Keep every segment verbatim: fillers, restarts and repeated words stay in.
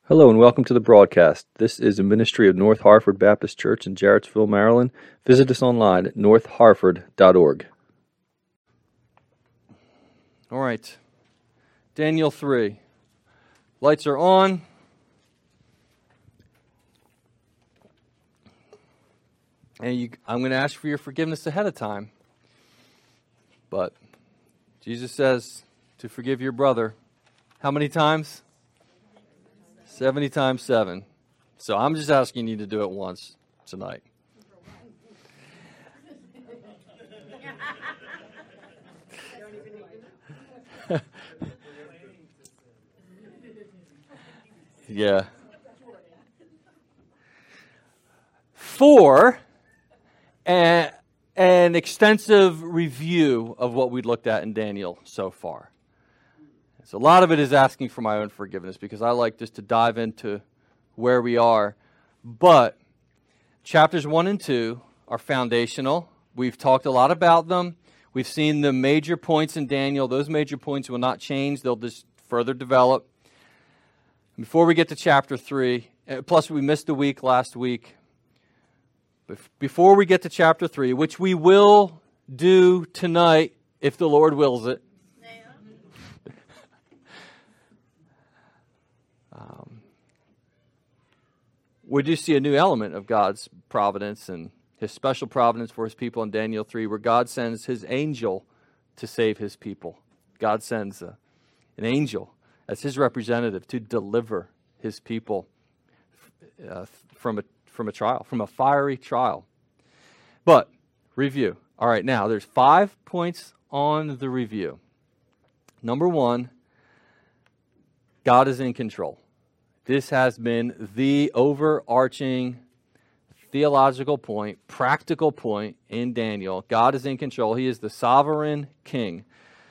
Hello and welcome to the broadcast. This is a ministry of North Harford Baptist Church in Jarrettsville, Maryland. Visit us online at north harford dot org. All right, Daniel three. Lights are on. And you, I'm going to ask for your forgiveness ahead of time. But Jesus says to forgive your brother. How many times? seventy times seven. So I'm just asking you to do it once tonight. Yeah. For a, an extensive review of what we looked at in Daniel so far. So a lot of it is asking for my own forgiveness because I like just to dive into where we are. But chapters one and two are foundational. We've talked a lot about them. We've seen the major points in Daniel. Those major points will not change. They'll just further develop. Before we get to chapter three, plus we missed a week last week. Before we get to chapter three, which we will do tonight if the Lord wills it. um, we do see a new element of God's providence and His special providence for His people in Daniel three, where God sends His angel to save His people. God sends a, an angel as His representative to deliver His people uh, from a from a trial, from a fiery trial. But, review. All right, now there's five points on the review. Number one, God is in control. This has been the overarching theological point, practical point in Daniel. God is in control. He is the sovereign king.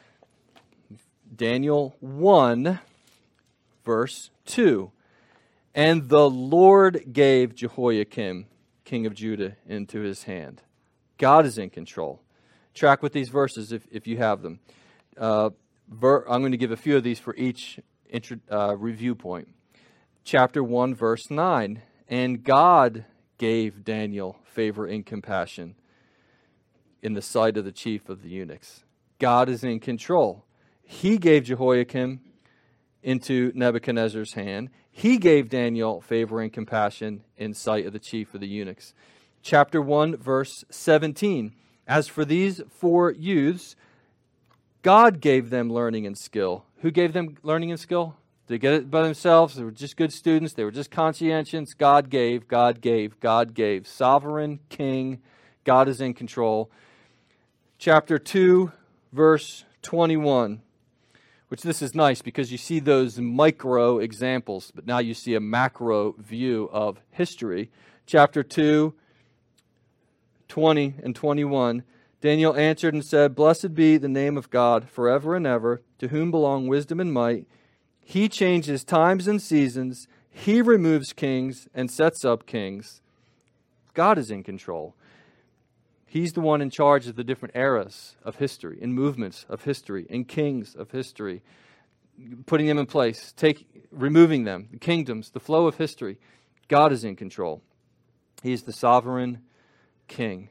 Daniel one, verse two. And the Lord gave Jehoiakim, king of Judah, into his hand. God is in control. Track with these verses if, if you have them. Uh, ver, I'm going to give a few of these for each intro, uh, review point. Chapter one, verse nine. And God gave Daniel favor and compassion in the sight of the chief of the eunuchs. God is in control. He gave Jehoiakim into Nebuchadnezzar's hand. He gave Daniel favor and compassion in sight of the chief of the eunuchs. Chapter one, verse seventeen. As for these four youths, God gave them learning and skill. Who gave them learning and skill? Did they get it by themselves? They were just good students. They were just conscientious. God gave, God gave, God gave. Sovereign king. God is in control. Chapter two, verse twenty-one. Which this is nice because you see those micro examples, but now you see a macro view of history. Chapter two, twenty and twenty-one. Daniel answered and said, Blessed be the name of God forever and ever, to whom belong wisdom and might. He changes times and seasons. He removes kings and sets up kings. God is in control. He's the one in charge of the different eras of history, and movements of history, and kings of history, putting them in place, take, removing them, the kingdoms, the flow of history. God is in control. He is the sovereign king.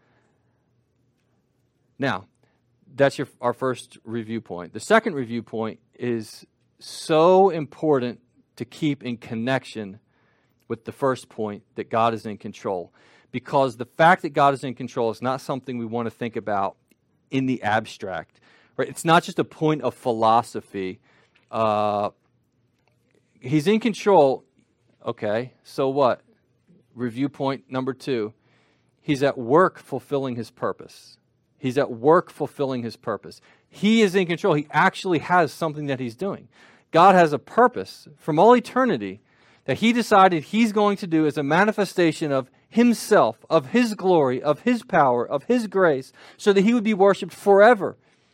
Now, that's your, our first review point. The second review point is so important to keep in connection with the first point, that God is in control. Because the fact that God is in control is not something we want to think about in the abstract. Right? It's not just a point of philosophy. Uh, he's in control. Okay, so what? Review point number two. He's at work fulfilling His purpose. He's at work fulfilling His purpose. He is in control. He actually has something that He's doing. God has a purpose from all eternity that He decided He's going to do as a manifestation of Himself, of His glory, of His power, of His grace, so that He would be worshipped forever.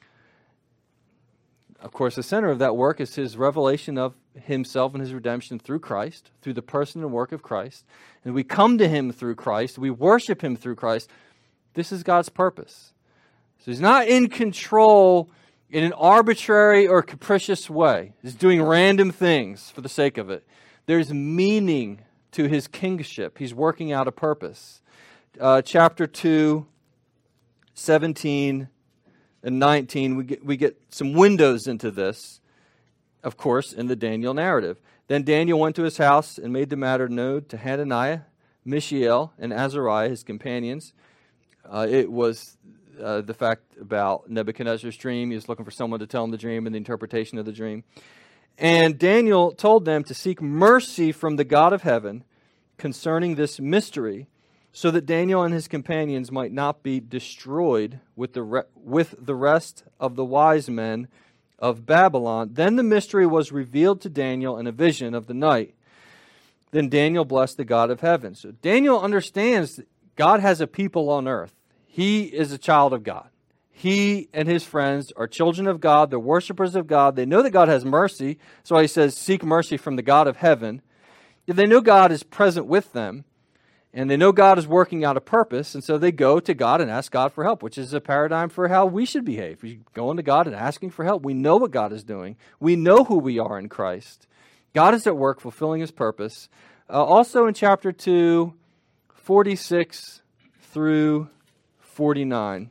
Of course, the center of that work is His revelation of Himself and His redemption through Christ, through the person and work of Christ. And we come to Him through Christ. We worship Him through Christ. This is God's purpose. So He's not in control in an arbitrary or capricious way. He's doing random things for the sake of it. There's meaning to his kingship. He's working out a purpose. Uh, chapter two, seventeen and nineteen, we get, we get some windows into this, of course, in the Daniel narrative. Then Daniel went to his house and made the matter known to Hananiah, Mishael, and Azariah, his companions. Uh, it was uh, the fact about Nebuchadnezzar's dream. He was looking for someone to tell him the dream and the interpretation of the dream. And Daniel told them to seek mercy from the God of heaven concerning this mystery, so that Daniel and his companions might not be destroyed with the re- with the rest of the wise men of Babylon. Then the mystery was revealed to Daniel in a vision of the night. Then Daniel blessed the God of heaven. So Daniel understands that God has a people on earth. He is a child of God. He and his friends are children of God. They're worshipers of God. They know that God has mercy. So he says, seek mercy from the God of heaven. If they know God is present with them, and they know God is working out a purpose, and so they go to God and ask God for help, which is a paradigm for how we should behave. We go into God and asking for help. We know what God is doing. We know who we are in Christ. God is at work fulfilling his purpose. Uh, also in chapter two, forty-six through forty-nine.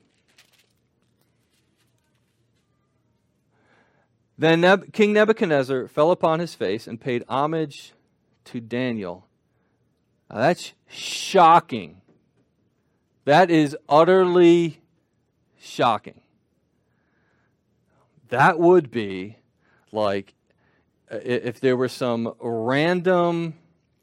Then Neb- King Nebuchadnezzar fell upon his face and paid homage to Daniel. Now that's shocking. That is utterly shocking. That would be like if there were some random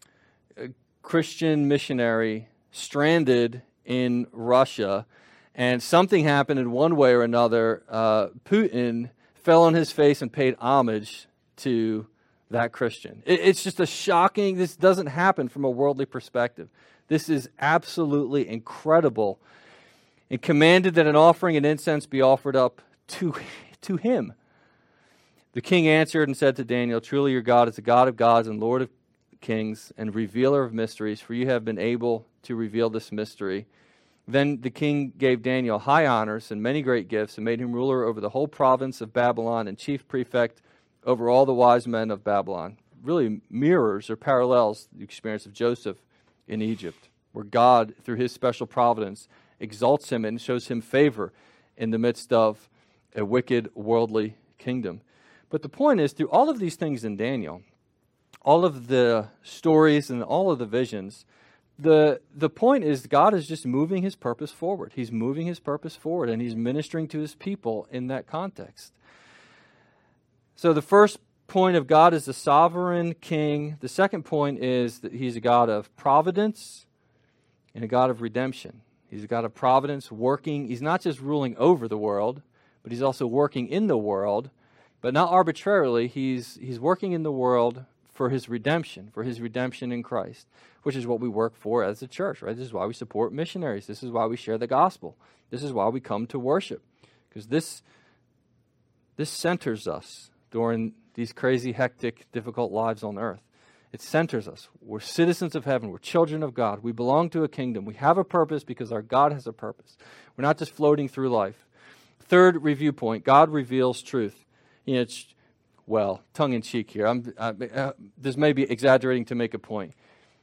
Christian missionary stranded in Russia and something happened in one way or another. Uh, Putin fell on his face and paid homage to that Christian. It, it's just a shocking, this doesn't happen from a worldly perspective. This is absolutely incredible. And commanded that an offering and incense be offered up to, to him. The king answered and said to Daniel, truly your God is the God of gods and Lord of kings and revealer of mysteries, for you have been able to reveal this mystery. Then the king gave Daniel high honors and many great gifts and made him ruler over the whole province of Babylon and chief prefect over all the wise men of Babylon. Really mirrors or parallels the experience of Joseph in Egypt, where God, through his special providence, exalts him and shows him favor in the midst of a wicked worldly kingdom. But the point is, through all of these things in Daniel, all of the stories and all of the visions, the the point is God is just moving his purpose forward. He's moving his purpose forward, and he's ministering to his people in that context. So the first point of God is the sovereign king. The second point is that he's a God of providence and a God of redemption. He's a God of providence working. He's not just ruling over the world, but he's also working in the world, but not arbitrarily. He's he's working in the world for his redemption, for his redemption in Christ, which is what we work for as a church, right? This is why we support missionaries. This is why we share the gospel. This is why we come to worship, because this this centers us during these crazy, hectic, difficult lives on earth. It centers us. We're citizens of heaven. We're children of God. We belong to a kingdom. We have a purpose because our God has a purpose. We're not just floating through life. Third review point, God reveals truth. You know, it's, well, tongue-in-cheek here. I'm, I, uh, this may be exaggerating to make a point.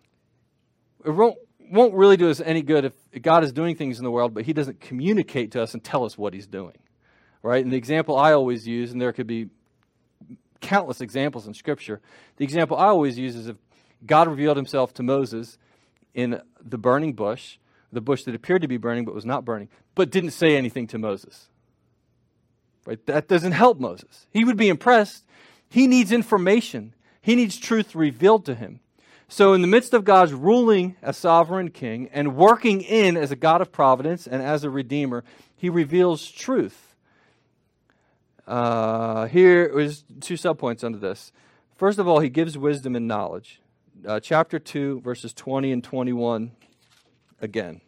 It won't, won't really do us any good if God is doing things in the world, but he doesn't communicate to us and tell us what he's doing. Right? And the example I always use, and there could be countless examples in Scripture. The example I always use is if God revealed himself to Moses in the burning bush, the bush that appeared to be burning but was not burning, but didn't say anything to Moses. Right? That doesn't help Moses. He would be impressed. He needs information. He needs truth revealed to him. So in the midst of God's ruling as sovereign king and working in as a God of providence and as a redeemer, he reveals truth. Uh, here is two subpoints under this. First of all, he gives wisdom and knowledge. Uh, chapter two, verses twenty and twenty-one again.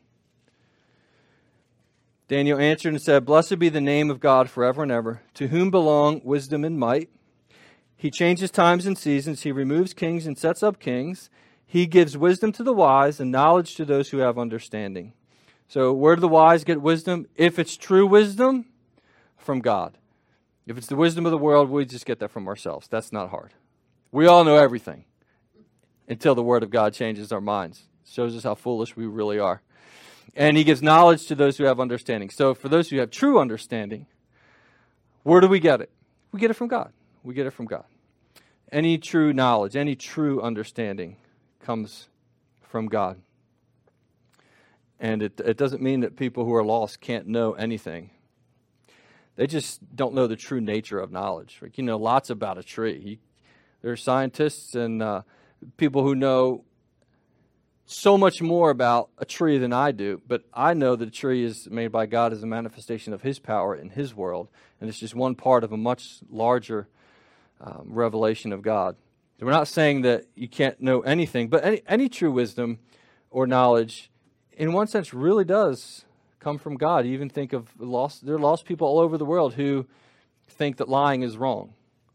Daniel answered and said, blessed be the name of God forever and ever, to whom belong wisdom and might. He changes times and seasons. He removes kings and sets up kings. He gives wisdom to the wise and knowledge to those who have understanding. So where do the wise get wisdom? If it's true wisdom, from God. If it's the wisdom of the world, we just get that from ourselves. That's not hard. We all know everything. until the Word of God changes our minds. Shows us how foolish we really are. And he gives knowledge to those who have understanding. So for those who have true understanding, where do we get it? We get it from God. We get it from God. Any true knowledge, any true understanding comes from God. And it, it doesn't mean that people who are lost can't know anything. They just don't know the true nature of knowledge. Like, you know lots about a tree. You, there are scientists and uh, people who know so much more about a tree than I do, but I know that a tree is made by God as a manifestation of his power in his world, and it's just one part of a much larger um, revelation of God. So we're not saying that you can't know anything, but any, any true wisdom or knowledge, in one sense, really does come from God. You even think of lost, there are lost people all over the world who think that lying is wrong,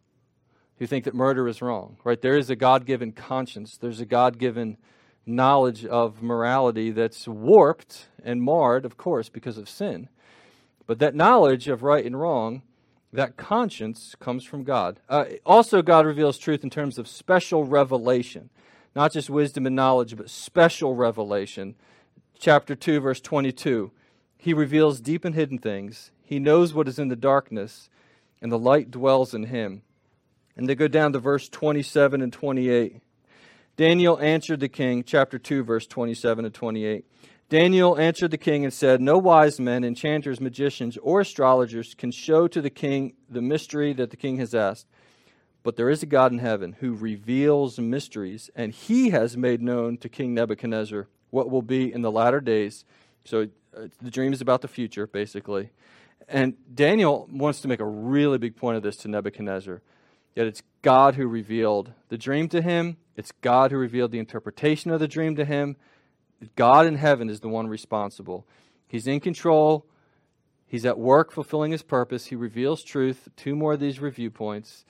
who think that murder is wrong, right? There is a God-given conscience. There's a God-given knowledge of morality that's warped and marred, of course, because of sin. But that knowledge of right and wrong, that conscience, comes from God. Uh, also, God reveals truth in terms of special revelation, not just wisdom and knowledge, but special revelation. Chapter two, verse twenty-two. He reveals deep and hidden things. He knows what is in the darkness, and the light dwells in him. And they go down to verse twenty-seven and twenty-eight. Daniel answered the king, chapter two, verse twenty-seven and twenty-eight. Daniel answered the king and said, no wise men, enchanters, magicians, or astrologers can show to the king the mystery that the king has asked. But there is a God in heaven who reveals mysteries, and he has made known to King Nebuchadnezzar what will be in the latter days. So uh, the dream is about the future, basically. And Daniel wants to make a really big point of this to Nebuchadnezzar, that it's God who revealed the dream to him. It's God who revealed the interpretation of the dream to him. God in heaven is the one responsible. He's in control. He's at work fulfilling his purpose. He reveals truth. Two more of these review points.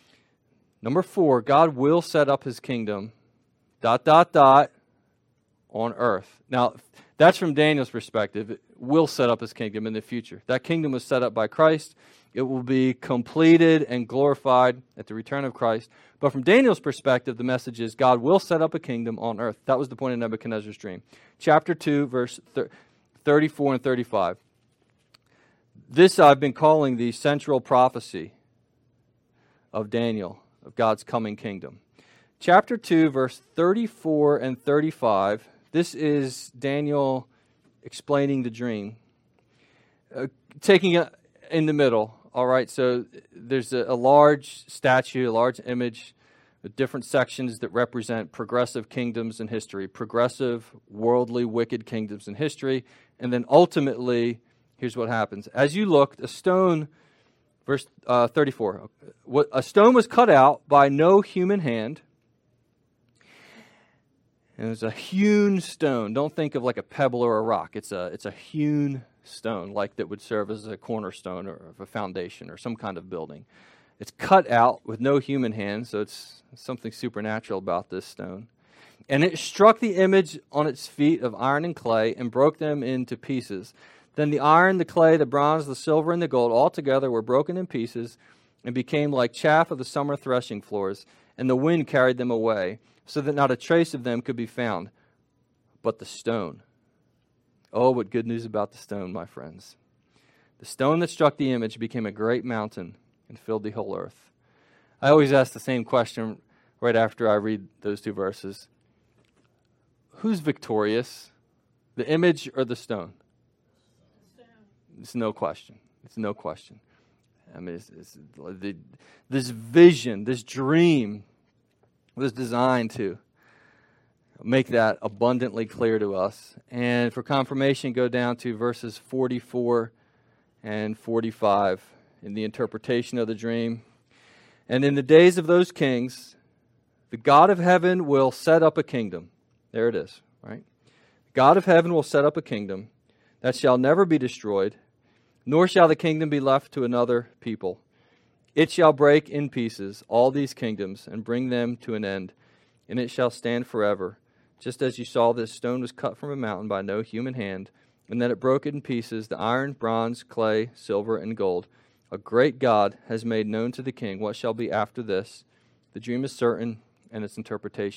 Number four, God will set up his kingdom, dot, dot, dot, on earth. Now, that's from Daniel's perspective. It will set up his kingdom in the future. That kingdom was set up by Christ. It will be completed and glorified at the return of Christ. But from Daniel's perspective, the message is God will set up a kingdom on earth. That was the point of Nebuchadnezzar's dream. Chapter two, verse thirty-four and thirty-five. This I've been calling the central prophecy of Daniel, of God's coming kingdom. Chapter two, verse thirty-four and thirty-five. This is Daniel explaining the dream. Uh, taking it in the middle. All right, so there's a, a large statue, a large image with different sections that represent progressive kingdoms in history, progressive, worldly, wicked kingdoms in history. And then ultimately, here's what happens. As you looked, a stone, verse uh, thirty-four, what, a stone was cut out by no human hand. And it was a hewn stone. Don't think of like a pebble or a rock. It's a, it's a hewn stone, like that would serve as a cornerstone or a foundation or some kind of building. It's cut out with no human hand, so it's something supernatural about this stone. And it struck the image on its feet of iron and clay and broke them into pieces. Then the iron, the clay, the bronze, the silver, and the gold all together were broken in pieces and became like chaff of the summer threshing floors, and the wind carried them away, so that not a trace of them could be found. But the stone. Oh, what good news about the stone, my friends. The stone that struck the image became a great mountain and filled the whole earth. I always ask the same question right after I read those two verses. Who's victorious, the image or the stone? It's no question. It's no question. I mean, it's, it's, the, this vision, this dream was designed to make that abundantly clear to us. And for confirmation, go down to verses forty-four and forty-five in the interpretation of the dream. And in the days of those kings, the God of heaven will set up a kingdom. There it is, right? God of heaven will set up a kingdom that shall never be destroyed, nor shall the kingdom be left to another people. It shall break in pieces all these kingdoms and bring them to an end, and it shall stand forever. Just as you saw, this stone was cut from a mountain by no human hand, and that it broke it in pieces, the iron, bronze, clay, silver, and gold. A great God has made known to the king what shall be after this. The dream is certain, and its interpretation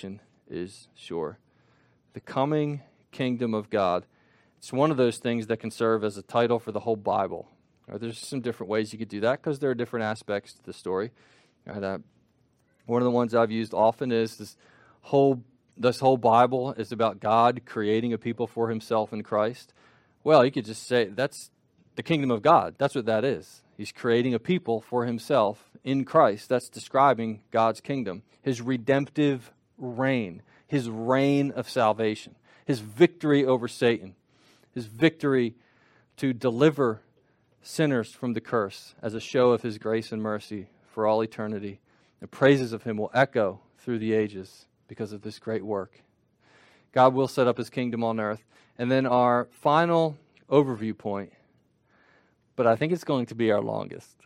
is sure. The coming kingdom of God. It's one of those things that can serve as a title for the whole Bible. Right, there's some different ways you could do that because there are different aspects to the story. Right, uh, one of the ones I've used often is this whole this whole Bible is about God creating a people for himself in Christ. Well, you could just say that's the kingdom of God. That's what that is. He's creating a people for himself in Christ. That's describing God's kingdom, his redemptive reign, his reign of salvation, his victory over Satan, his victory to deliver sinners from the curse as a show of his grace and mercy for all eternity. The praises of him will echo through the ages because of this great work. God will set up his kingdom on earth. And then our final overview point, but I think it's going to be our longest.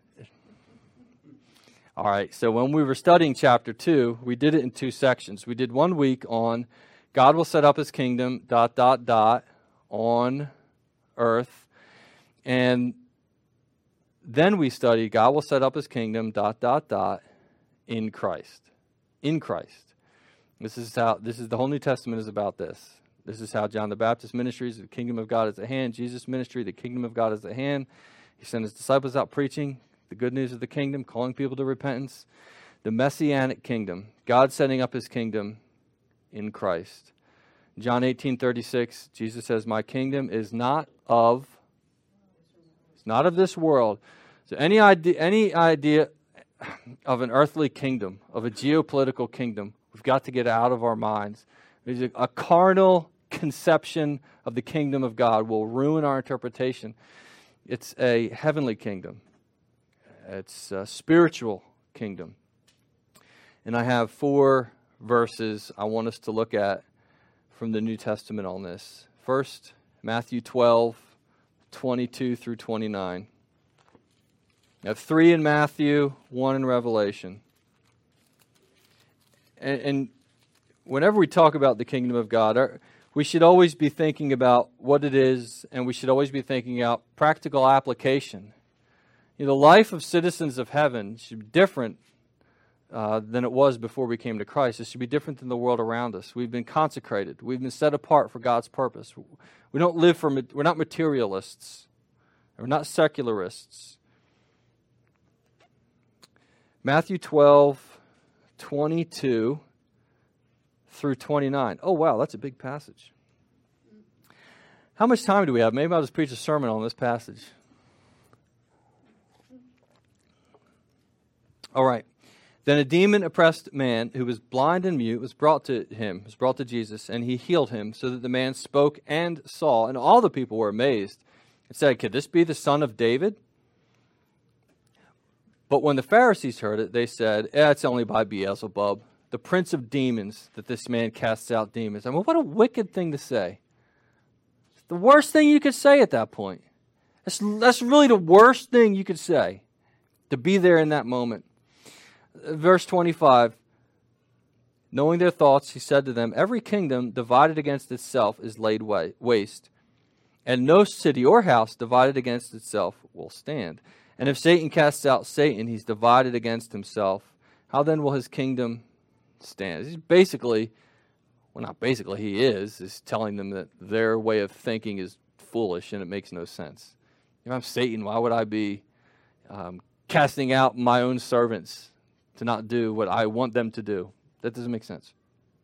All right, so when we were studying chapter two, we did it in two sections. We did one week on God will set up his kingdom, dot, dot, dot, on earth. And then we studied God will set up his kingdom, dot, dot, dot, in Christ. In Christ. This is how, this is the whole New Testament is about this. This is how John the Baptist ministries, the kingdom of God is at hand. Jesus' ministry, the kingdom of God is at hand. He sent his disciples out preaching the good news of the kingdom, calling people to repentance. The Messianic kingdom, God setting up his kingdom in Christ. John eighteen thirty-six, Jesus says, my kingdom is not of, it's not of this world. So any idea, any idea of an earthly kingdom, of a geopolitical kingdom, we've got to get out of our minds. There's a, a carnal conception of the kingdom of God will ruin our interpretation. It's a heavenly kingdom. It's a spiritual kingdom. And I have four verses I want us to look at from the New Testament on this. First, Matthew twelve, twenty-two through twenty-nine. I have three in Matthew, one in Revelation. And, and whenever we talk about the kingdom of God, our, we should always be thinking about what it is, and we should always be thinking about practical application. You know, the life of citizens of heaven should be different uh, than it was before we came to Christ. It should be different than the world around us. We've been consecrated. We've been set apart for God's purpose. We don't live for, we're not materialists. We're not secularists. Matthew twelve, twenty-two through twenty-nine. Oh, wow, that's a big passage. How much time do we have? Maybe I'll just preach a sermon on this passage. All right. Then a demon-oppressed man who was blind and mute was brought to him, was brought to Jesus, and he healed him so that the man spoke and saw. And all the people were amazed and said, could this be the son of David? But when the Pharisees heard it, they said, eh, it's only by Beelzebub, the prince of demons, that this man casts out demons. I mean, what a wicked thing to say. It's the worst thing you could say at that point. That's, that's really the worst thing you could say, to be there in that moment. Verse twenty-five, knowing their thoughts, he said to them, every kingdom divided against itself is laid waste, and no city or house divided against itself will stand. And if Satan casts out Satan, he's divided against himself. How then will his kingdom stand? He's basically, well, not basically, he is, is telling them that their way of thinking is foolish and it makes no sense. If I'm Satan, why would I be um, casting out my own servants to not do what I want them to do? That doesn't make sense.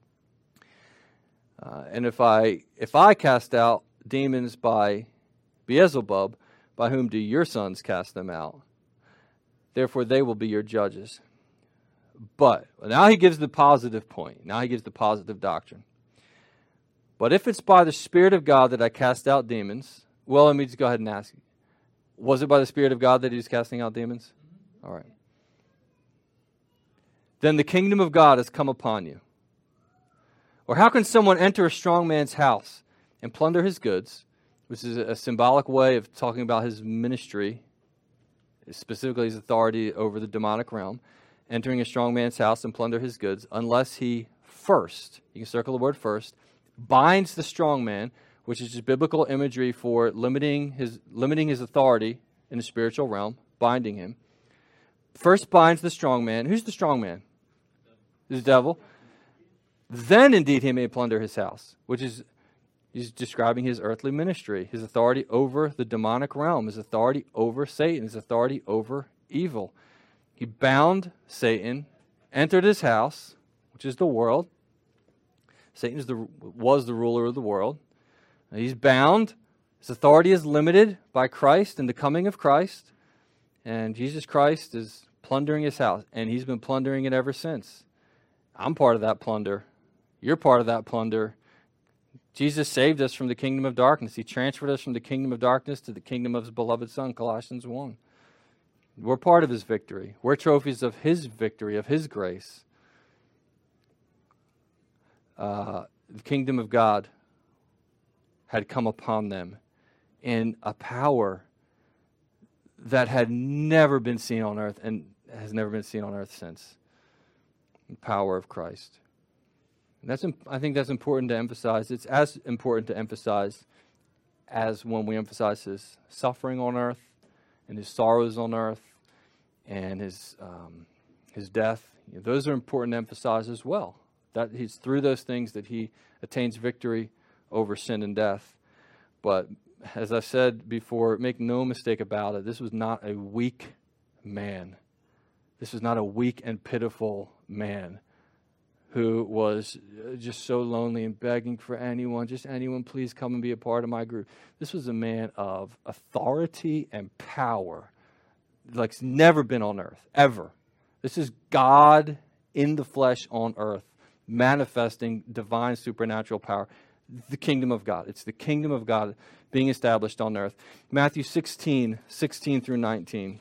Uh, and if I if I cast out demons by Beelzebub, by whom do your sons cast them out? Therefore they will be your judges. But now he gives the positive point. Now he gives the positive doctrine. But if it's by the Spirit of God that I cast out demons, well, let me just go ahead and ask you. Was it by the Spirit of God that he was casting out demons? All right. Then the kingdom of God has come upon you. Or how can someone enter a strong man's house and plunder his goods, which is a symbolic way of talking about his ministry, specifically his authority over the demonic realm, entering a strong man's house and plunder his goods, unless he first, you can circle the word first, binds the strong man, which is just biblical imagery for limiting his limiting his authority in the spiritual realm, binding him. First binds the strong man. Who's the strong man? The devil. then indeed he may plunder his house, which is, he's describing his earthly ministry, his authority over the demonic realm, his authority over Satan, his authority over evil. He bound Satan, entered his house, which is the world. Satan is the, was the ruler of the world. He's bound. His authority is limited by Christ and the coming of Christ. And Jesus Christ is plundering his house, and he's been plundering it ever since. I'm part of that plunder. You're part of that plunder. Jesus saved us from the kingdom of darkness. He transferred us from the kingdom of darkness to the kingdom of his beloved Son, Colossians one. We're part of his victory. We're trophies of his victory, of his grace. Uh, the kingdom of God had come upon them in a power that had never been seen on earth and has never been seen on earth since. The power of Christ. And that's, I think that's important to emphasize. It's as important to emphasize as when we emphasize his suffering on earth and his sorrows on earth and his um, his death. You know, those are important to emphasize as well. That he's through those things that he attains victory over sin and death. But as I said before, make no mistake about it, this was not a weak man. This was not a weak and pitiful man who was just so lonely and begging for anyone, just anyone, please come and be a part of my group. This was a man of authority and power like it's never been on earth, ever. This is God in the flesh on earth, manifesting divine supernatural power. The kingdom of God. It's the kingdom of God being established on earth. Matthew sixteen, sixteen through nineteen.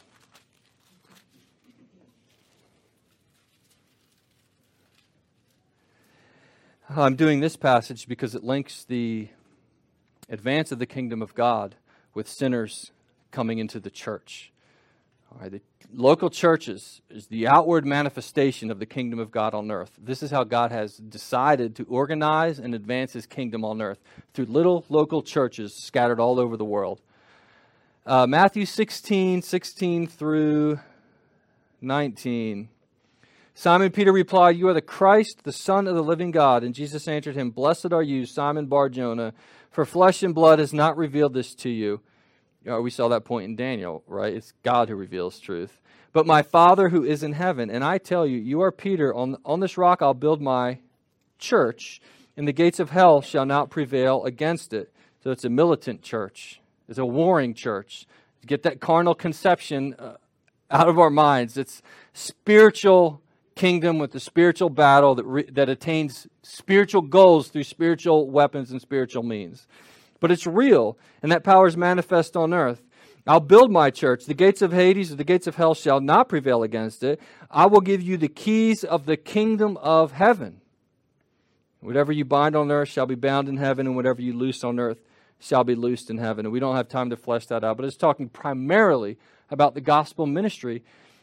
I'm doing this passage because it links the advance of the kingdom of God with sinners coming into the church. All right, the local churches is the outward manifestation of the kingdom of God on earth. This is how God has decided to organize and advance his kingdom on earth, through little local churches scattered all over the world. Uh, Matthew sixteen, sixteen through nineteen. Simon Peter replied, "You are the Christ, the Son of the living God." And Jesus answered him, "Blessed are you, Simon Bar-Jonah, for flesh and blood has not revealed this to you." You know, we saw that point in Daniel, right? It's God who reveals truth. "But my Father who is in heaven, and I tell you, you are Peter. On, on this rock I'll build my church, and the gates of hell shall not prevail against it." So it's a militant church. It's a warring church. Get that carnal conception uh, out of our minds. It's spiritual kingdom with the spiritual battle that re- that attains spiritual goals through spiritual weapons and spiritual means. But it's real, and that power is manifest on earth. "I'll build my church. The gates of Hades or the gates of hell shall not prevail against it. I will give you the keys of the kingdom of heaven. Whatever you bind on earth shall be bound in heaven, and whatever you loose on earth shall be loosed in heaven." And we don't have time to flesh that out, but it's talking primarily about the gospel ministry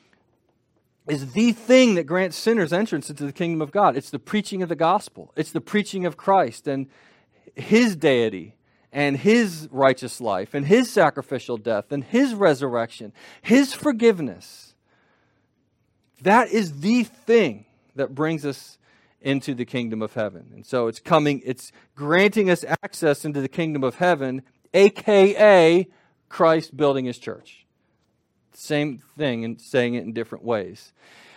is the thing that grants sinners entrance into the kingdom of God. It's the preaching of the gospel. It's the preaching of Christ and his deity and his righteous life and his sacrificial death and his resurrection, his forgiveness. That is the thing that brings us into the kingdom of heaven. And so it's coming, it's granting us access into the kingdom of heaven, aka Christ building his church. Same thing and saying it in different ways.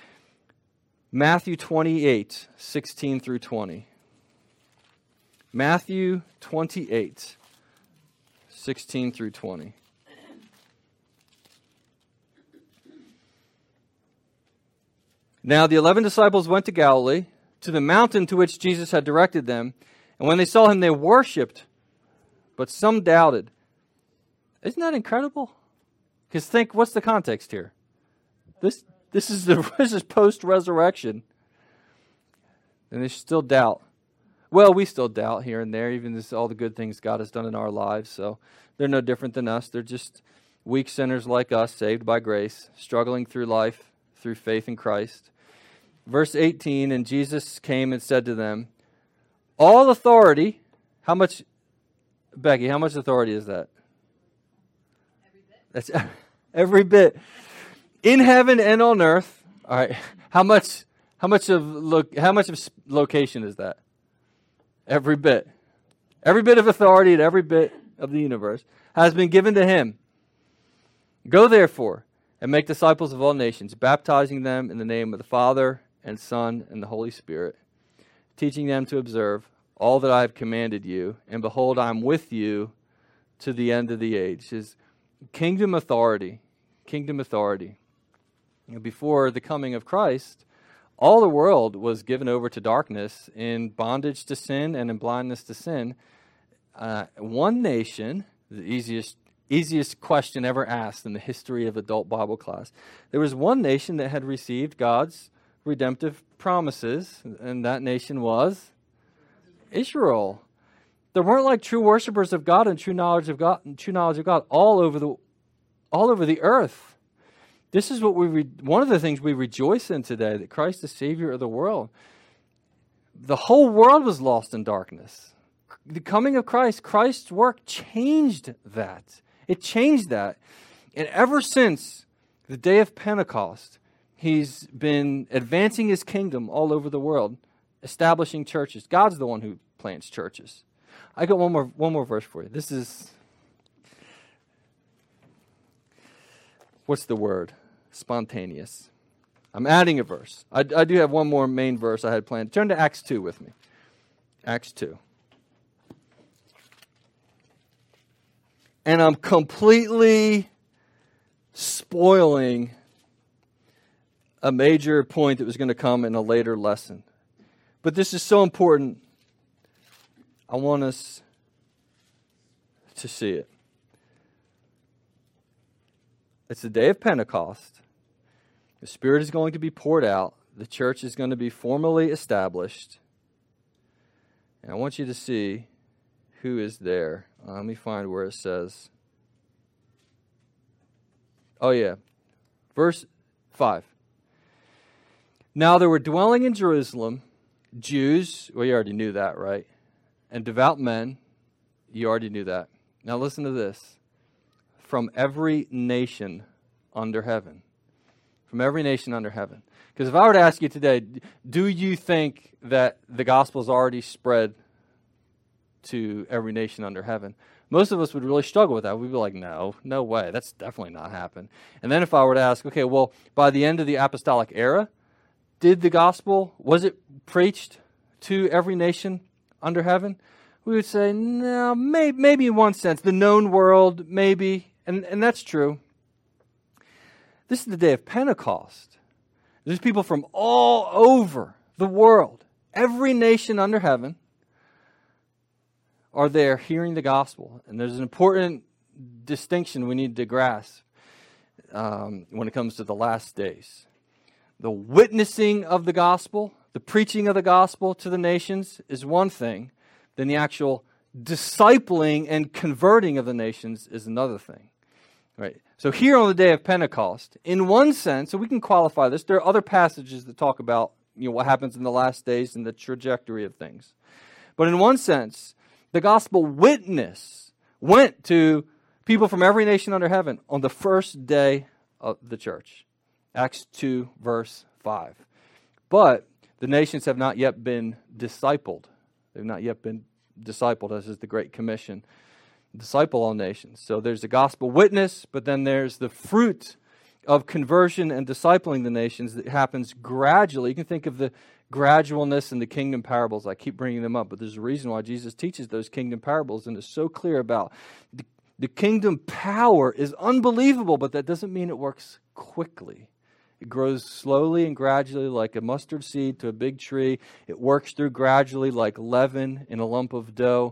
Matthew twenty-eight, sixteen through twenty. Matthew twenty-eight, sixteen through twenty. "Now the eleven disciples went to Galilee, to the mountain to which Jesus had directed them. And when they saw him, they worshipped, but some doubted." Isn't that incredible? Because think, what's the context here? This this is the this is post-resurrection. And they still doubt. Well, we still doubt here and there, even this all the good things God has done in our lives. So they're no different than us. They're just weak sinners like us, saved by grace, struggling through life through faith in Christ. Verse eighteen, "And Jesus came and said to them, all authority," how much, Becky, how much authority is that? That's every bit. "In heaven and on earth." All right. How much, How much of look? How much of location is that? Every bit. Every bit of authority and every bit of the universe has been given to him. Go therefore and make disciples of all nations, baptizing them in the name of the Father and Son and the Holy Spirit, teaching them to observe all that I have commanded you. And behold, I am with you to the end of the age. His kingdom authority, kingdom authority. You know, before the coming of Christ, all the world was given over to darkness, in bondage to sin and in blindness to sin. Uh, one nation, the easiest easiest question ever asked in the history of adult Bible class. There was one nation that had received God's redemptive promises, and that nation was Israel. There weren't like true worshipers of God and true knowledge of God, and true knowledge of God all over the all over the earth. This is what we re- one of the things we rejoice in today, that Christ is Savior of the world. The whole world was lost in darkness. The coming of Christ, Christ's work changed that. It changed that. And ever since the day of Pentecost, he's been advancing his kingdom all over the world, establishing churches. God's the one who plants churches. I got one more one more verse for you. This is, what's the word? Spontaneous. I'm adding a verse. I, I do have one more main verse I had planned. Turn to Acts two with me. Acts two. And I'm completely spoiling a major point that was going to come in a later lesson. But this is so important. I want us to see it. It's the day of Pentecost. The Spirit is going to be poured out. The church is going to be formally established. And I want you to see who is there. Uh, let me find where it says. Oh, yeah. Verse five. Now there were dwelling in Jerusalem Jews. Well, you already knew that, right? And devout men. You already knew that. Now listen to this. From every nation under heaven. From every nation under heaven. Because if I were to ask you today, do you think that the gospel's already spread to every nation under heaven? Most of us would really struggle with that. We'd be like, no, no way. That's definitely not happened. And then if I were to ask, okay, well, by the end of the apostolic era, did the gospel, was it preached to every nation under heaven? We would say, no, may, maybe in one sense. The known world, maybe. And, and that's true. This is the day of Pentecost. There's people from all over the world, every nation under heaven, are there hearing the gospel. And there's an important distinction we need to grasp um, when it comes to the last days. The witnessing of the gospel, the preaching of the gospel to the nations is one thing. Then the actual discipling and converting of the nations is another thing. Right. So here on the day of Pentecost, in one sense, so we can qualify this, there are other passages that talk about, you know, what happens in the last days and the trajectory of things. But in one sense, the gospel witness went to people from every nation under heaven on the first day of the church. Acts two, verse five. But the nations have not yet been discipled. They've not yet been discipled, as is the Great Commission. Disciple all nations. So there's the gospel witness, but then there's the fruit of conversion and discipling the nations that happens gradually. You can think of the gradualness in the kingdom parables. I keep bringing them up, but there's a reason why Jesus teaches those kingdom parables and is so clear about the, the kingdom power is unbelievable, but that doesn't mean it works quickly. It grows slowly and gradually like a mustard seed to a big tree. It works through gradually like leaven in a lump of dough.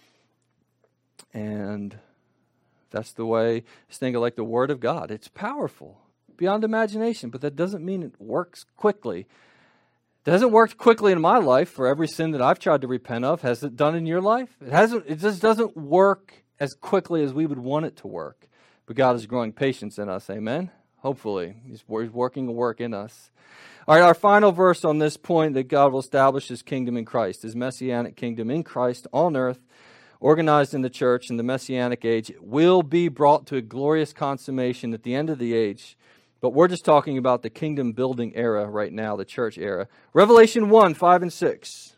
And that's the way, just think of like the Word of God. It's powerful, beyond imagination, but that doesn't mean it works quickly. It hasn't worked quickly in my life for every sin that I've tried to repent of. Has it done in your life? It hasn't. It just doesn't work as quickly as we would want it to work. But God is growing patience in us, amen? Hopefully. He's working a work in us. All right, our final verse on this point, that God will establish His kingdom in Christ, His messianic kingdom in Christ on earth, organized in the church in the Messianic age, will be brought to a glorious consummation at the end of the age But we're just talking about the kingdom building era right now, the church era. Revelation one, five and six.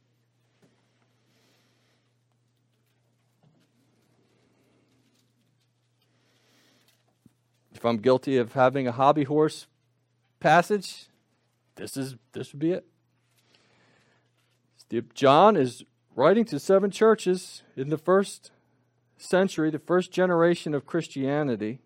If I'm guilty of having a hobby horse passage, this is this would be it. John is writing to seven churches in the first century, the first generation of Christianity.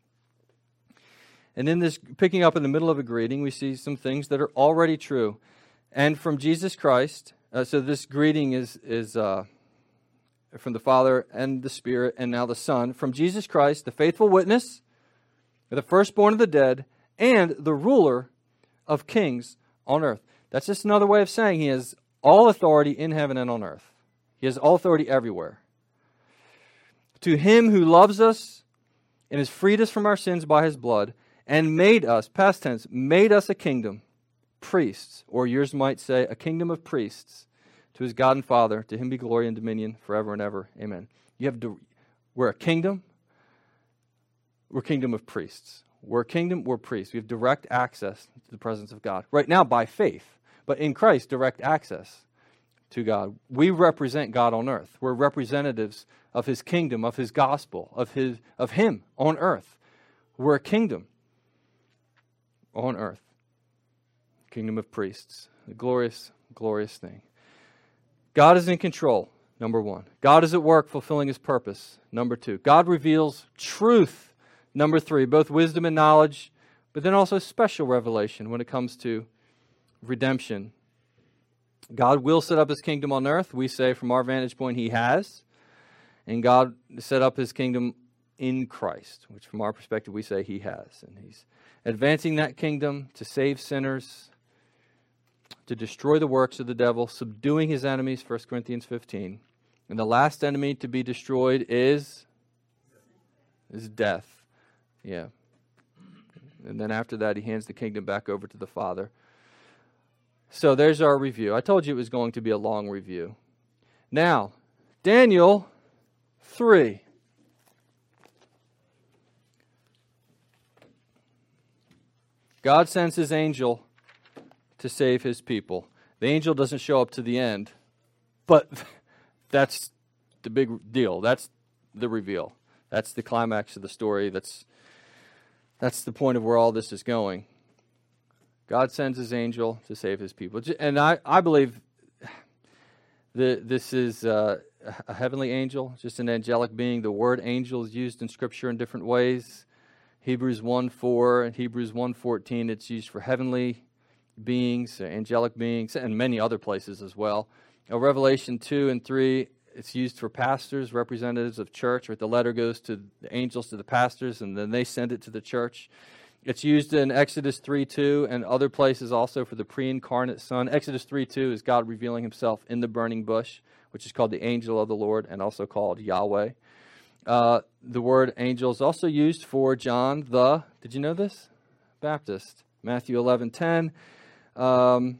And in this, picking up in the middle of a greeting, we see some things that are already true. And from Jesus Christ, uh, so this greeting is, is uh, from the Father and the Spirit and now the Son. From Jesus Christ, the faithful witness, the firstborn of the dead, and the ruler of kings on earth. That's just another way of saying he has all authority in heaven and on earth. He has all authority everywhere. To him who loves us and has freed us from our sins by his blood, and made us, past tense, made us a kingdom, priests, or yours might say, a kingdom of priests, to his God and Father, to him be glory and dominion forever and ever. Amen. You have to, we're a kingdom, we're a kingdom of priests. We're a kingdom, we're priests. We have direct access to the presence of God. Right now by faith, but in Christ, direct access to God. We represent God on earth. We're representatives of his kingdom, of his gospel, of his of him on earth. We're a kingdom on earth. Kingdom of priests. A glorious, glorious thing. God is in control, number one. God is at work fulfilling his purpose, number two. God reveals truth, number three. Both wisdom and knowledge, but then also special revelation when it comes to redemption. God will set up his kingdom on earth. We say from our vantage point he has. And God set up his kingdom in Christ, which from our perspective we say he has. And he's advancing that kingdom to save sinners, to destroy the works of the devil, subduing his enemies, First Corinthians fifteen. And the last enemy to be destroyed is, is death. Yeah. And then after that, he hands the kingdom back over to the Father. So there's our review. I told you it was going to be a long review. Now, Daniel three. God sends his angel to save his people. The angel doesn't show up to the end, but that's the big deal. That's the reveal. That's the climax of the story. That's that's the point of where all this is going. God sends his angel to save his people. And I, I believe the, this is uh, a heavenly angel, just an angelic being. The word angel is used in Scripture in different ways. Hebrews one four and Hebrews one fourteen, it's used for heavenly beings, angelic beings, and many other places as well. Now, Revelation two and three, it's used for pastors, representatives of church, where the letter goes to the angels to the pastors, and then they send it to the church. It's used in Exodus three two and other places also for the pre-incarnate Son. Exodus three two is God revealing himself in the burning bush, which is called the angel of the Lord and also called Yahweh. Uh, the word angel is also used for John the, did you know this? Baptist. Matthew eleven ten. Um,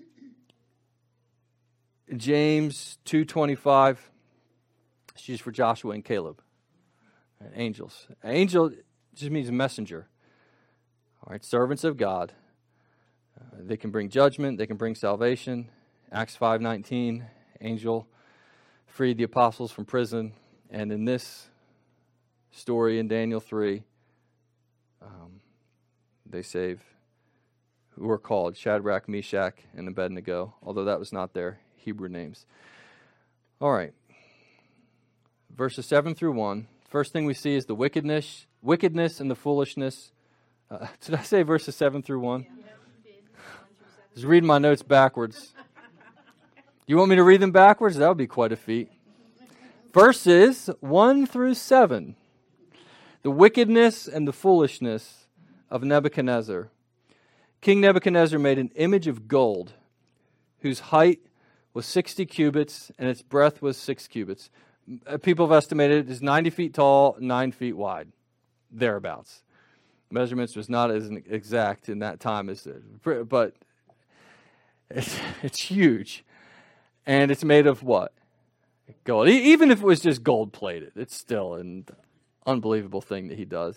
James two twenty-five. It's used for Joshua and Caleb. And angels. Angel just means messenger. All right, servants of God. Uh, they can bring judgment. They can bring salvation. Acts five nineteen. Angel freed the apostles from prison. And in this story in Daniel three, um, they save who were called Shadrach, Meshach, and Abednego, although that was not their Hebrew names. All right. Verses seven through one. First thing we see is the wickedness, wickedness and the foolishness. Uh, did I say verses seven through one? Yeah, you did. I was reading my notes backwards. You want me to read them backwards? That would be quite a feat. Verses one through seven. The wickedness and the foolishness of Nebuchadnezzar. King Nebuchadnezzar made an image of gold, whose height was sixty cubits, and its breadth was six cubits. People have estimated it is ninety feet tall, nine feet wide, thereabouts. Measurements was not as exact in that time, as but it's, it's huge. And it's made of what? Gold. Even if it was just gold plated, it's still an unbelievable thing that he does.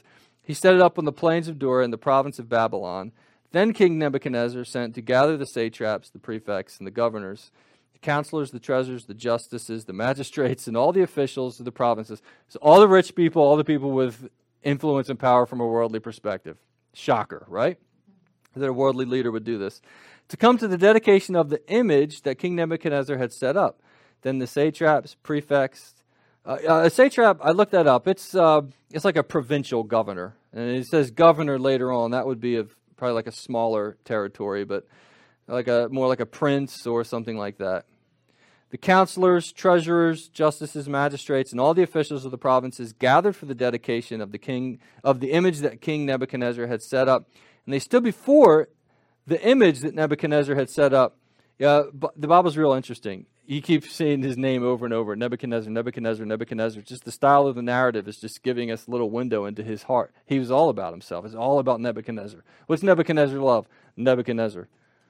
He set it up on the plains of Dura in the province of Babylon. Then King Nebuchadnezzar sent to gather the satraps, the prefects, and the governors, the counselors, the treasurers, the justices, the magistrates, and all the officials of the provinces. So all the rich people, all the people with influence and power from a worldly perspective. Shocker, right? That a worldly leader would do this. To come to the dedication of the image that King Nebuchadnezzar had set up. Then the satraps, prefects. Uh, uh, a satrap, I looked that up. It's uh, it's like a provincial governor. And it says governor later on. That would be of probably like a smaller territory, but like a more like a prince or something like that. The counselors, treasurers, justices, magistrates, and all the officials of the provinces gathered for the dedication of the king of the image that King Nebuchadnezzar had set up. And they stood before the image that Nebuchadnezzar had set up. Yeah, but the Bible's real interesting. You keep seeing his name over and over, Nebuchadnezzar, Nebuchadnezzar, Nebuchadnezzar. Just the style of the narrative is just giving us a little window into his heart. He was all about himself. It's all about Nebuchadnezzar. What's Nebuchadnezzar love? Nebuchadnezzar.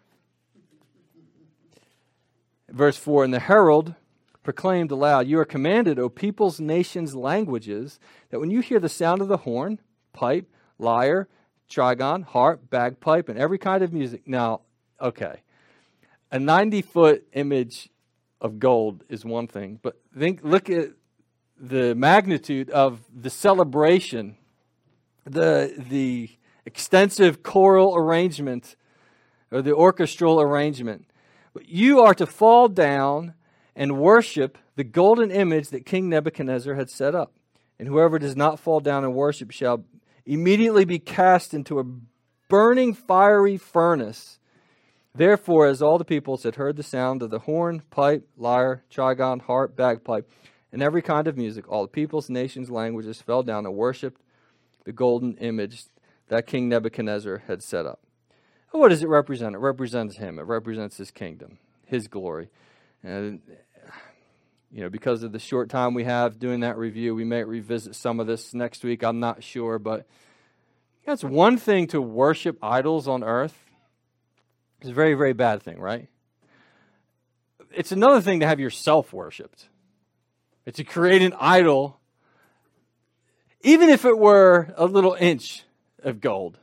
Verse four, and the herald proclaimed aloud, you are commanded, O peoples, nations, languages, that when you hear the sound of the horn, pipe, lyre, trigon, harp, bagpipe, and every kind of music. Now, okay, a ninety-foot image of gold is one thing, but think, look at the magnitude of the celebration, the the extensive choral arrangement, or the orchestral arrangement. You are to fall down and worship the golden image that King Nebuchadnezzar had set up. And whoever does not fall down and worship shall immediately be cast into a burning fiery furnace. Therefore, as all the peoples had heard the sound of the horn, pipe, lyre, trigon, harp, bagpipe, and every kind of music, all the peoples, nations, languages fell down and worshipped the golden image that King Nebuchadnezzar had set up. What does it represent? It represents him. It represents his kingdom, his glory. And, you know, because of the short time we have doing that review, we may revisit some of this next week. I'm not sure, but that's one thing to worship idols on earth. It's a very, very bad thing, right? It's another thing to have yourself worshipped. It's to create an idol, even if it were a little inch of gold.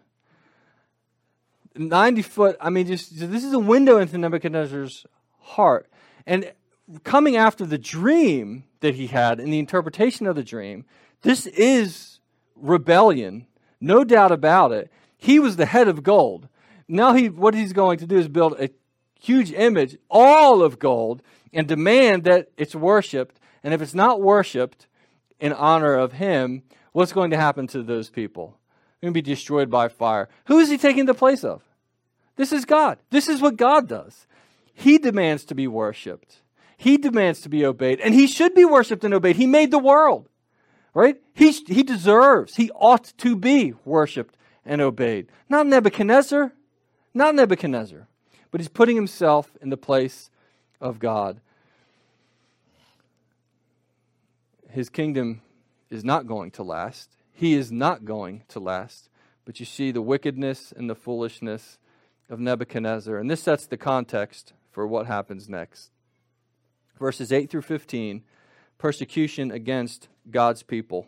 ninety foot, I mean, just this is a window into Nebuchadnezzar's heart. And coming after the dream that he had and the interpretation of the dream, this is rebellion, no doubt about it. He was the head of gold. Now he, what he's going to do is build a huge image, all of gold, and demand that it's worshipped. And if it's not worshipped in honor of him, what's going to happen to those people? They're going to be destroyed by fire. Who is he taking the place of? This is God. This is what God does. He demands to be worshipped. He demands to be obeyed. And he should be worshipped and obeyed. He made the world, right? He, he deserves, he ought to be worshipped and obeyed. Not Nebuchadnezzar. Not Nebuchadnezzar. But he's putting himself in the place of God. His kingdom is not going to last. He is not going to last. But you see the wickedness and the foolishness of Nebuchadnezzar. And this sets the context for what happens next. Verses eight through fifteen, persecution against God's people.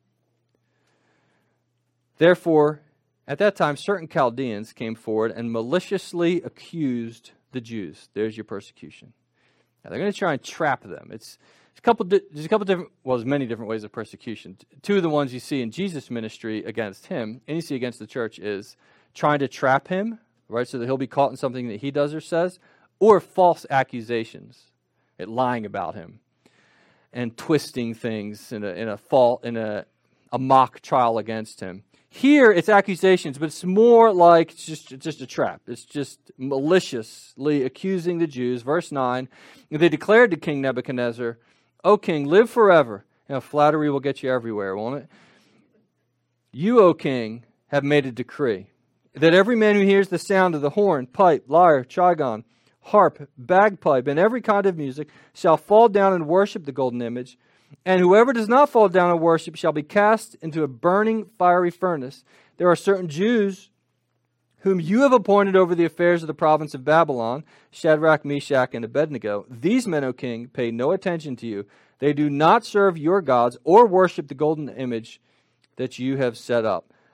Therefore, at that time, certain Chaldeans came forward and maliciously accused the Jews. There's your persecution. Now, they're going to try and trap them. It's, it's a couple. Di- there's a couple different. Well, there's many different ways of persecution. Two of the ones you see in Jesus' ministry against him, and you see against the church, is trying to trap him, right, so that he'll be caught in something that he does or says, or false accusations, right, lying about him, and twisting things in a in a fault in a a mock trial against him. Here, it's accusations, but it's more like it's just, it's just a trap. It's just maliciously accusing the Jews. Verse nine, they declared to King Nebuchadnezzar, O king, live forever. You know, flattery will get you everywhere, won't it? You, O king, have made a decree that every man who hears the sound of the horn, pipe, lyre, trigon, harp, bagpipe, and every kind of music shall fall down and worship the golden image. And whoever does not fall down and worship shall be cast into a burning fiery furnace. There are certain Jews whom you have appointed over the affairs of the province of Babylon, Shadrach, Meshach, and Abednego. These men, O king, pay no attention to you. They do not serve your gods or worship the golden image that you have set up.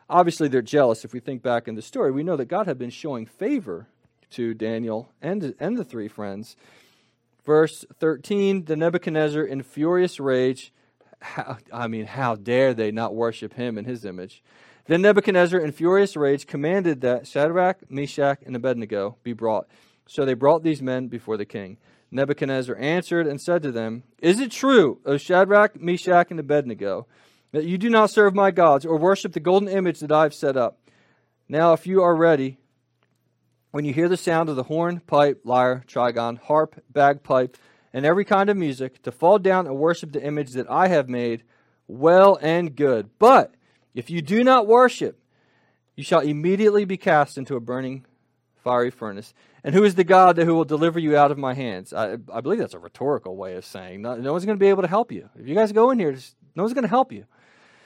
obviously they're jealous. If we think back in the story, we know that God had been showing favor to Daniel and, and the three friends. Verse thirteen, the Nebuchadnezzar in furious rage, how, I mean, how dare they not worship him in his image? Then Nebuchadnezzar in furious rage commanded that Shadrach, Meshach, and Abednego be brought. So they brought these men before the king. Nebuchadnezzar answered and said to them, Is it true, O Shadrach, Meshach, and Abednego, that you do not serve my gods or worship the golden image that I have set up? Now if you are ready, when you hear the sound of the horn, pipe, lyre, trigon, harp, bagpipe, and every kind of music, to fall down and worship the image that I have made, well and good. But if you do not worship, you shall immediately be cast into a burning fiery furnace. And who is the God that who will deliver you out of my hands? I, I believe that's a rhetorical way of saying no, no one's going to be able to help you. If you guys go in here, just, no one's going to help you.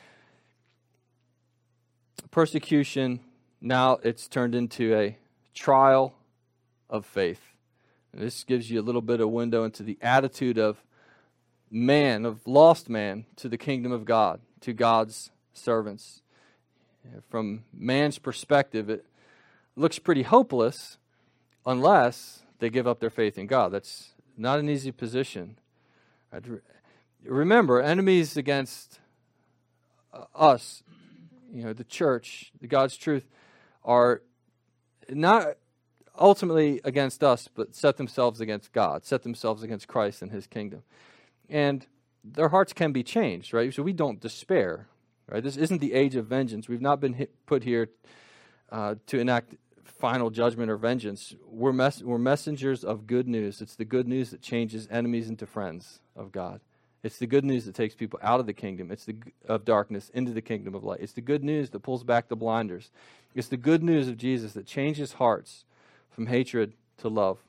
Persecution, now it's turned into a trial of faith. And this gives you a little bit of window into the attitude of man, of lost man, to the kingdom of God, to God's servants. From man's perspective, it looks pretty hopeless unless they give up their faith in God. That's not an easy position. Remember, enemies against us, you know, the church, the God's truth, are not ultimately against us, but set themselves against God, set themselves against Christ and his kingdom. And their hearts can be changed, right? So we don't despair, right? This isn't the age of vengeance. We've not been hit, put here uh, to enact final judgment or vengeance. We're, mes- we're messengers of good news. It's the good news that changes enemies into friends of God. It's the good news that takes people out of the kingdom it's the of darkness into the kingdom of light. It's the good news that pulls back the blinders. It's the good news of Jesus that changes hearts from hatred to love.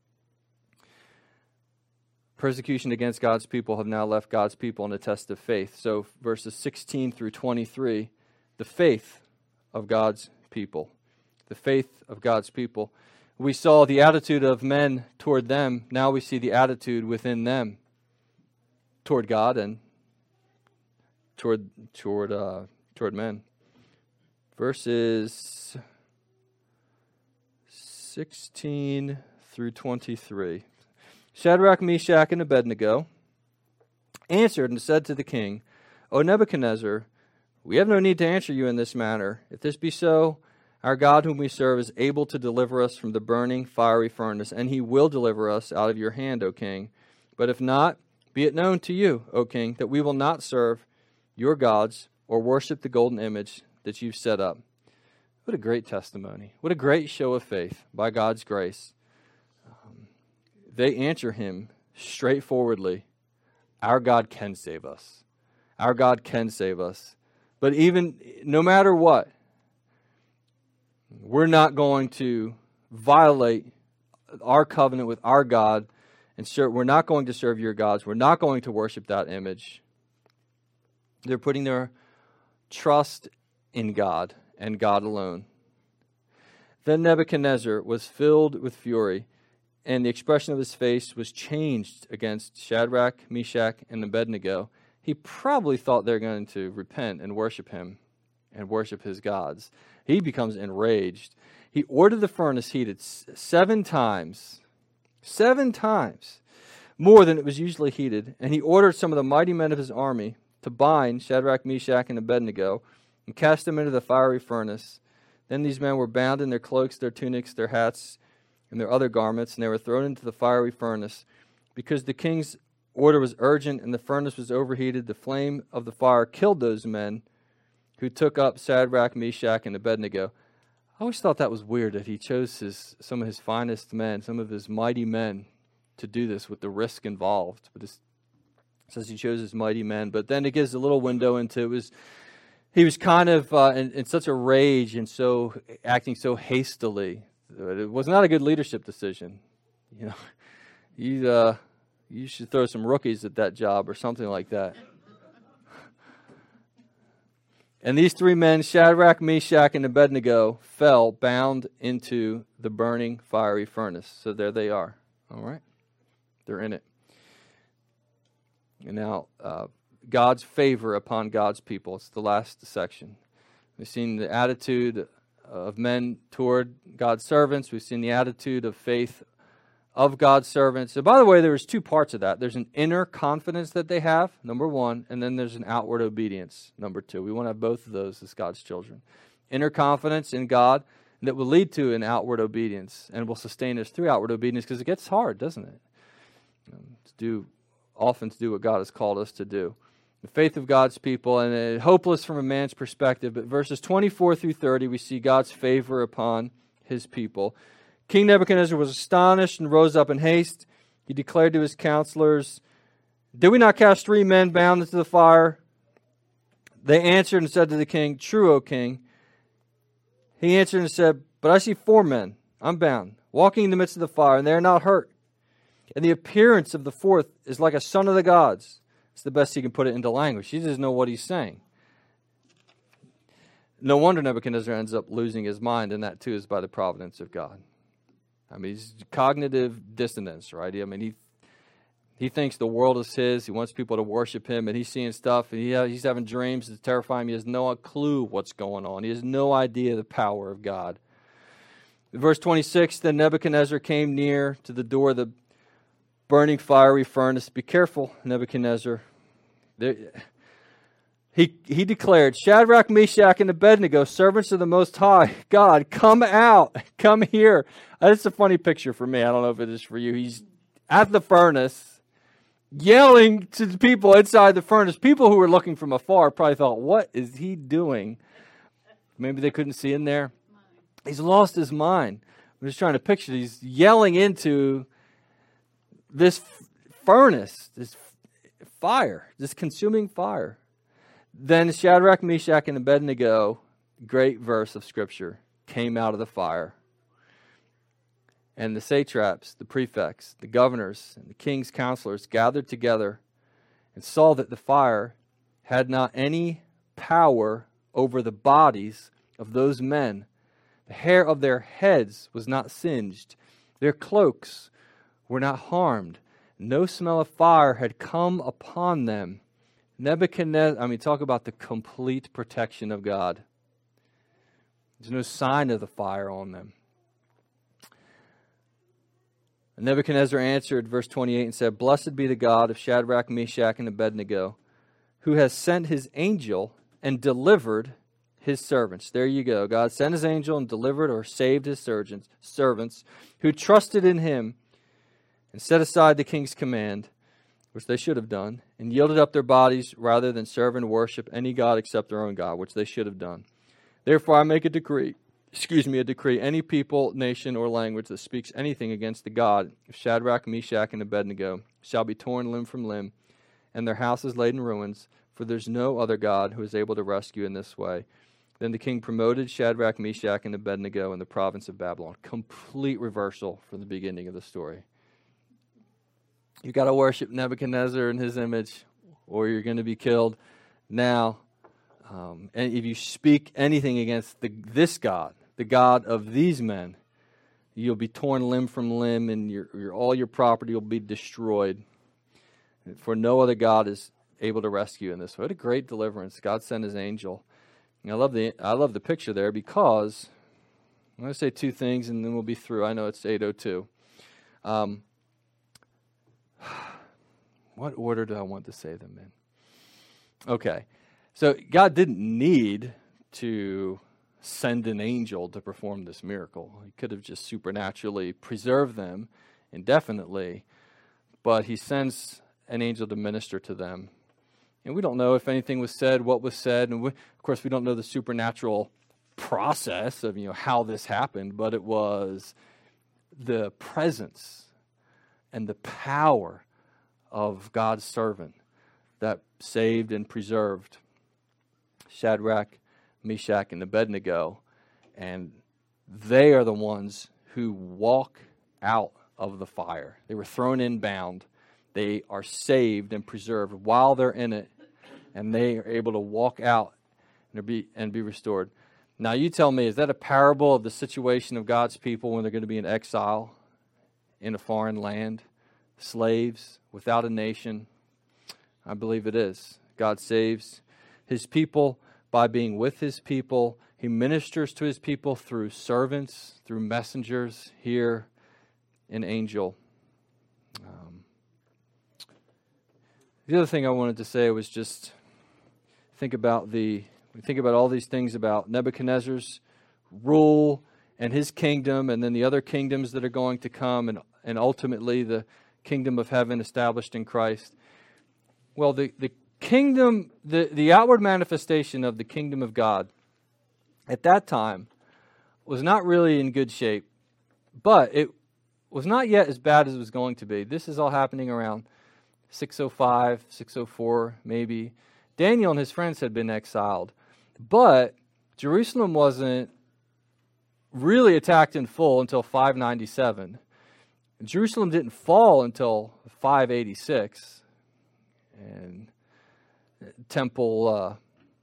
Persecution against God's people have now left God's people in a test of faith. So verses sixteen through twenty-three, the faith of God's people. The faith of God's people. We saw the attitude of men toward them. Now we see the attitude within them toward God and toward toward uh, toward men. Verses sixteen through twenty-three. Shadrach, Meshach, and Abednego answered and said to the king, O Nebuchadnezzar, we have no need to answer you in this matter. If this be so, our God whom we serve is able to deliver us from the burning fiery furnace, and he will deliver us out of your hand, O king. But if not, be it known to you, O king, that we will not serve your gods or worship the golden image that you've set up. What a great testimony. What a great show of faith by God's grace. Um, they answer him straightforwardly. Our God can save us. Our God can save us. But even, no matter what, we're not going to violate our covenant with our God, and sir, we're not going to serve your gods. We're not going to worship that image. They're putting their trust in God and God alone. Then Nebuchadnezzar was filled with fury, and the expression of his face was changed against Shadrach, Meshach, and Abednego. He probably thought they're going to repent and worship him and worship his gods. He becomes enraged. He ordered the furnace heated seven times, seven times more than it was usually heated, and he ordered some of the mighty men of his army to bind Shadrach, Meshach, and Abednego and cast them into the fiery furnace. Then these men were bound in their cloaks, their tunics, their hats, and their other garments, and they were thrown into the fiery furnace. Because the king's order was urgent and the furnace was overheated, the flame of the fire killed those men who took up Shadrach, Meshach, and Abednego. I always thought that was weird that he chose his some of his finest men, some of his mighty men, to do this with the risk involved. But it says he chose his mighty men. But then it gives a little window into it was he was kind of uh, in, in such a rage and so acting so hastily. It was not a good leadership decision. You know, you uh, you should throw some rookies at that job or something like that. And these three men, Shadrach, Meshach, and Abednego, fell bound into the burning fiery furnace. So there they are. All right? They're in it. And now, uh, God's favor upon God's people. It's the last section. We've seen the attitude of men toward God's servants. We've seen the attitude of faith of God's servants. So by the way, there's two parts of that. There's an inner confidence that they have, number one, and then there's an outward obedience, number two. We want to have both of those as God's children. Inner confidence in God that will lead to an outward obedience and will sustain us through outward obedience, because it gets hard, doesn't it? Um, to do, often to do what God has called us to do. The faith of God's people, and uh, hopeless from a man's perspective, but verses twenty-four through thirty, we see God's favor upon his people. King Nebuchadnezzar was astonished and rose up in haste. He declared to his counselors, "Did we not cast three men bound into the fire?" They answered and said to the king, "True, O king." He answered and said, "But I see four men, unbound, walking in the midst of the fire, and they are not hurt. And the appearance of the fourth is like a son of the gods." It's the best he can put it into language. He doesn't know what he's saying. No wonder Nebuchadnezzar ends up losing his mind, and that too is by the providence of God. I mean, he's cognitive dissonance, right? I mean, he he thinks the world is his. He wants people to worship him, and he's seeing stuff, and he, he's having dreams that terrify him. He has no clue what's going on. He has no idea the power of God. In verse twenty-six, then Nebuchadnezzar came near to the door of the burning fiery furnace. Be careful, Nebuchadnezzar. There, he, he declared, "Shadrach, Meshach, and Abednego, servants of the Most High God, come out, come here." That's a funny picture for me. I don't know if it is for you. He's at the furnace, yelling to the people inside the furnace. People who were looking from afar probably thought, "What is he doing?" Maybe they couldn't see in there. He's lost his mind. I'm just trying to picture. He's yelling into this furnace, this fire, this consuming fire. Then Shadrach, Meshach, and Abednego, great verse of Scripture, came out of the fire. And the satraps, the prefects, the governors, and the king's counselors gathered together and saw that the fire had not any power over the bodies of those men. The hair of their heads was not singed. Their cloaks were not harmed. No smell of fire had come upon them. Nebuchadnezzar, I mean, talk about the complete protection of God. There's no sign of the fire on them. And Nebuchadnezzar answered, verse twenty-eight, and said, "Blessed be the God of Shadrach, Meshach, and Abednego, who has sent his angel and delivered his servants." There you go. God sent his angel and delivered or saved his servants, servants who trusted in him and set aside the king's command, which they should have done, and yielded up their bodies rather than serve and worship any god except their own God, which they should have done. Therefore I make a decree, excuse me, a decree, any people, nation, or language that speaks anything against the God of Shadrach, Meshach, and Abednego shall be torn limb from limb, and their houses laid in ruins, for there's no other God who is able to rescue in this way. Then the king promoted Shadrach, Meshach, and Abednego in the province of Babylon. Complete reversal from the beginning of the story. You've got to worship Nebuchadnezzar in his image, or you're going to be killed. Now, um, and if you speak anything against the, this God, the God of these men, you'll be torn limb from limb, and your, your, all your property will be destroyed. For no other God is able to rescue in this way. What a great deliverance. God sent his angel. And I love the I love the picture there, because I'm going to say two things and then we'll be through. I know it's eight oh two. Um, what order do I want to say them in? Okay. So God didn't need to send an angel to perform this miracle. He could have just supernaturally preserved them indefinitely, but he sends an angel to minister to them. And we don't know if anything was said, what was said, and we, of course we don't know the supernatural process of, you know, how this happened, but it was the presence and the power of God's servant that saved and preserved Shadrach, Meshach, and Abednego. And they are the ones who walk out of the fire. They were thrown in bound. They are saved and preserved while they're in it, and they are able to walk out and be and be restored. Now you tell me, is that a parable of the situation of God's people when they're going to be in exile in a foreign land, slaves, without a nation? I believe it is. God saves his people by being with his people. He ministers to his people through servants, through messengers, here an angel. Um, the other thing I wanted to say was just think about the we think about all these things about Nebuchadnezzar's rule and his kingdom, and then the other kingdoms that are going to come, and and ultimately the kingdom of heaven established in Christ. Well, the, the kingdom, the, the outward manifestation of the kingdom of God at that time was not really in good shape, but it was not yet as bad as it was going to be. This is all happening around six oh five, six oh four, maybe. Daniel and his friends had been exiled, but Jerusalem wasn't really attacked in full until five ninety-seven. Jerusalem didn't fall until five eighty-six, and temple, uh,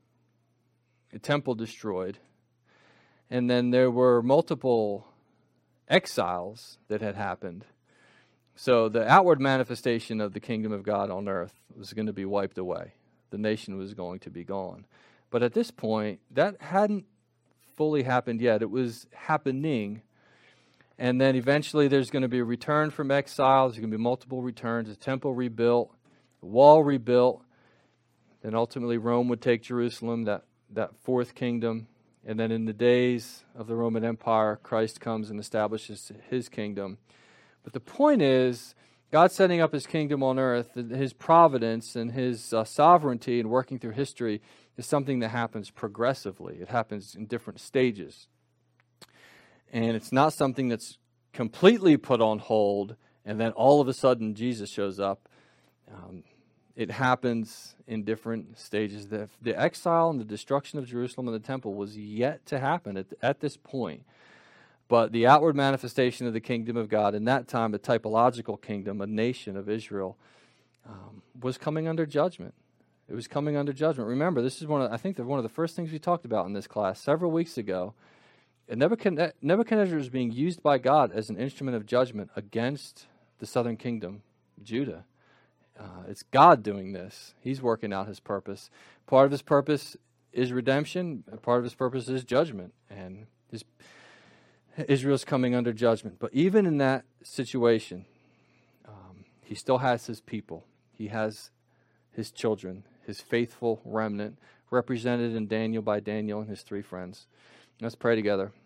a temple destroyed. And then there were multiple exiles that had happened. So the outward manifestation of the kingdom of God on earth was going to be wiped away. The nation was going to be gone. But at this point, that hadn't fully happened yet. It was happening. And then eventually there's going to be a return from exile. There's going to be multiple returns, a temple rebuilt, a wall rebuilt. Then ultimately Rome would take Jerusalem, that, that fourth kingdom. And then in the days of the Roman Empire, Christ comes and establishes his kingdom. But the point is, God setting up his kingdom on earth, his providence and his uh, sovereignty and working through history is something that happens progressively. It happens in different stages. And it's not something that's completely put on hold and then all of a sudden Jesus shows up. Um, it happens in different stages. The, the exile and the destruction of Jerusalem and the temple was yet to happen at, at this point. But the outward manifestation of the kingdom of God, in that time, a typological kingdom, a nation of Israel, um, was coming under judgment. It was coming under judgment. Remember, this is one of, I think, one of the first things we talked about in this class several weeks ago. And Nebuchadnezzar, Nebuchadnezzar is being used by God as an instrument of judgment against the southern kingdom, Judah. Uh, it's God doing this. He's working out his purpose. Part of his purpose is redemption. Part of his purpose is judgment. And his Israel's coming under judgment. But even in that situation, um, he still has his people. He has his children, his faithful remnant, represented in Daniel by Daniel and his three friends. Let's pray together.